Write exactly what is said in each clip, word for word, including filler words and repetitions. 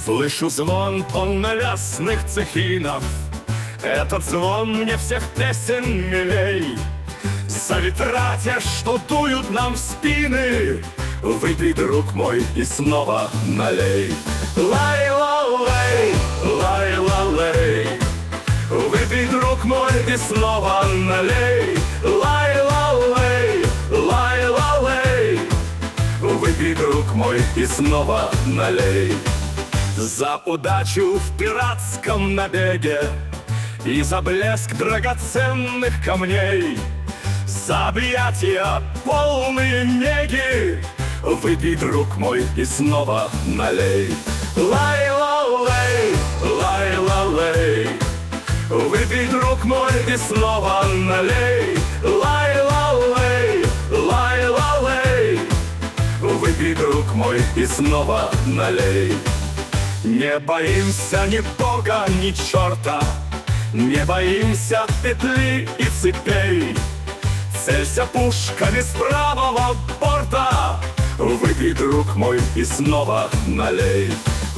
Слышу звон полновесных цехинов. Этот звон мне всех песен милей. За ветра те, что дуют нам в спины, выпей, друг мой, и снова налей. Лай-ла-лей, лай-ла-лей, выпей, друг мой, и снова налей. Лай-ла-лей, лай-ла-лей, выпей, друг мой, и снова налей. За удачу в пиратском набеге и за блеск драгоценных камней, за объятия полные неги, выпей, друг мой, и снова налей. Лай-ла-лей, лай-ла-лей, выпей, друг мой, и снова налей. Лай-ла-лей, лай-ла-лей, выпей, друг мой, и снова налей. Не боимся ни бога, ни черта, не боимся петли и цепей. Целься пушками с правого борта, выпей, друг мой, и снова налей.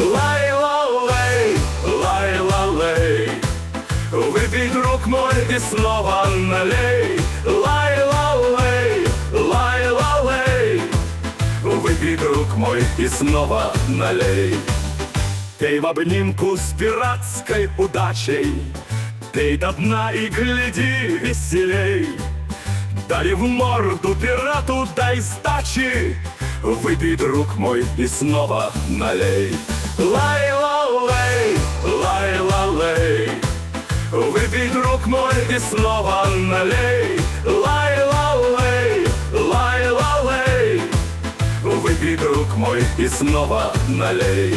Лай-ла-лей, лай-ла-лей, выпей, друг мой, и снова налей. Лай-ла-лей, лай-ла-лей, выпей, друг мой, и снова налей. Пей в обнимку с пиратской удачей, пей до дна и гляди веселей. Дай в морду пирату, дай сдачи, выпей, друг мой, и снова налей. Лай-ла-лей, лай-ла-лей, выпей, друг мой, и снова налей. Лай-ла-лей, лай-ла-лей, выпей, друг мой, и снова налей.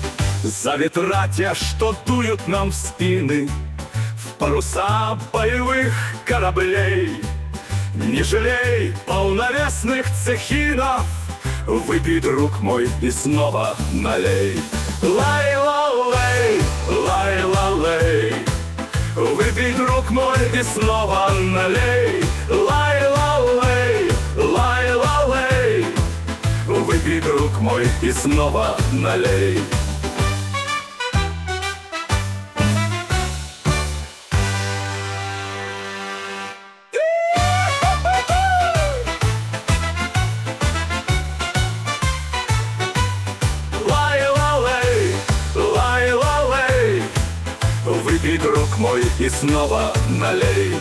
За ветра те, что дуют нам в спины, в паруса боевых кораблей, не жалей полновесных цехинов, выпей, друг мой, и снова налей. Лай-ла-лей, лай-ла-лей, выпей, друг мой, и снова налей. Лай-ла-лей, лай-ла-лей, выпей, друг мой, и снова налей. Выпей, друг мой, и снова налей.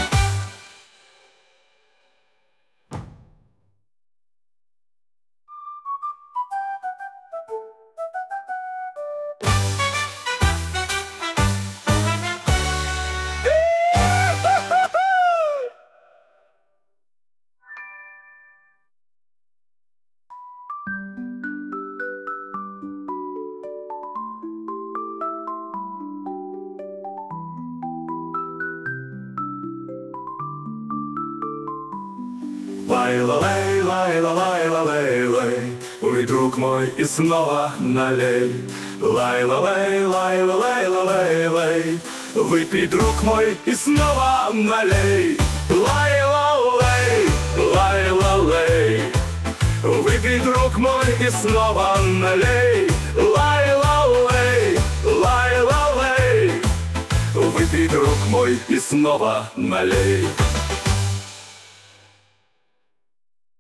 Лай-ла-лей, лай-ла-лай-ла-лей-лей, ой, друг мой, и снова налей. Лай-ла-лей, лай-ла-лай-ла-лей-лей, выпей, друг мой, и снова налей. Лай-ла-лей, лай-ла-лей, выпей, друг мой, и снова налей. Лай-ла-лей, лай-ла-лей, выпей, друг мой, и снова налей.